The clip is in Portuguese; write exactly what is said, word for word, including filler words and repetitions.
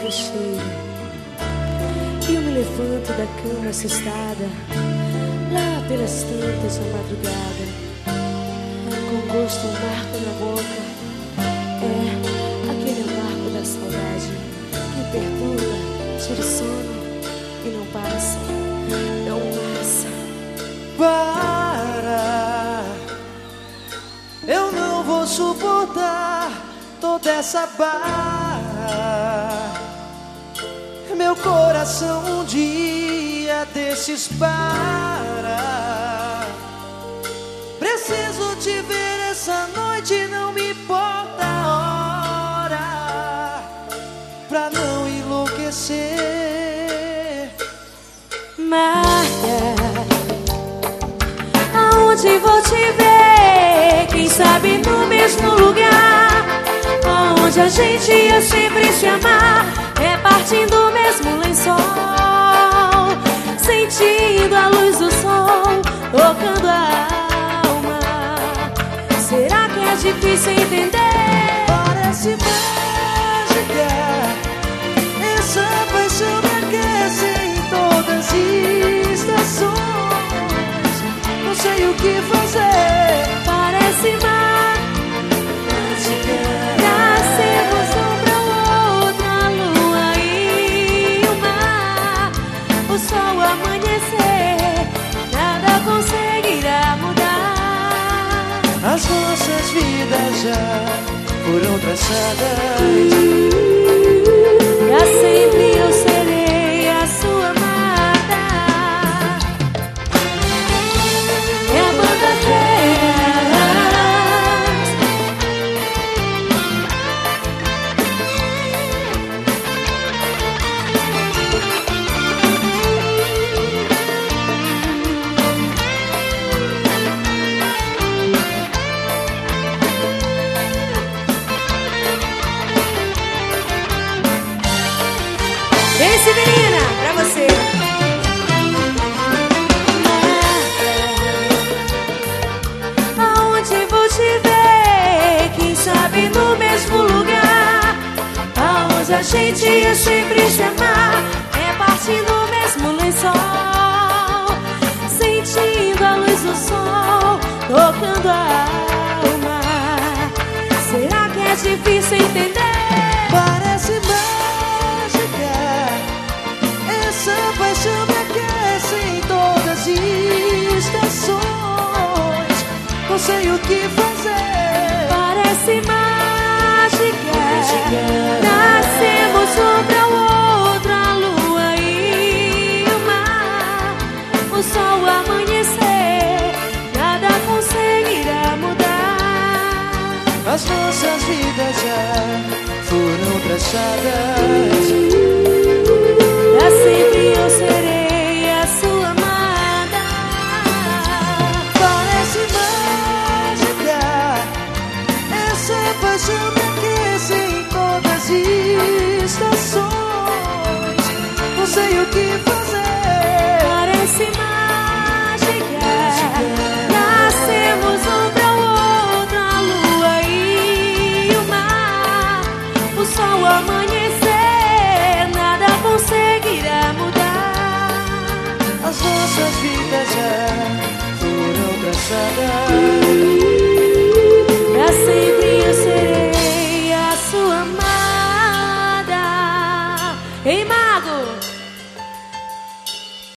cheiro. E eu me levanto da cama assustada, lá pelas tantas da madrugada, com gosto amargo na boca. É aquele amargo da saudade que perturba, tira o sono e não passa, não passa. Para, eu não vou suportar toda essa barra. Meu coração um dia desses para. Preciso te ver essa noite, não me importa a hora, pra não enlouquecer. Marta, aonde vou te ver? Quem sabe no mesmo lugar, onde a gente ia sempre se amar, repartindo o mesmo lençol, sentindo a luz do sol, tocando a alma. Será que é difícil entender? Parece mágica, essa paixão me aquece em todas as estações. Não sei o que fazer. Parece mágica, nascemos um pra outra, a lua e o mar. O sol amanhecer, nada conseguirá mudar. As nossas vidas já foram traçadas. Pra sempre eu serei a sua amada. É a banda Feras. Esse menina, pra você. Aonde vou te ver? Quem sabe no mesmo lugar, aonde a gente ia sempre se amar, repartindo o mesmo lençol, sentindo a luz do sol, tocando a alma. Será que é difícil entender? Parece mágica, essa paixão me aquece em todas as estações. Não sei o que fazer. Parece mágica, nascemos um pra outra, a lua e o mar. O sol amanhecer, nada conseguirá mudar. As nossas vidas já foram traçadas. Pra sempre eu serei a sua amada. Parece mágica, essa paixão me aquece em todas as estações. Não sei o que fazer. Parece mágica, nascemos um pra outra, a lua e o mar. O sol amanhecer, nada conseguirá mudar. As nossas vidas já foram traçadas. Pra sempre eu serei a sua amada. Ei, mago!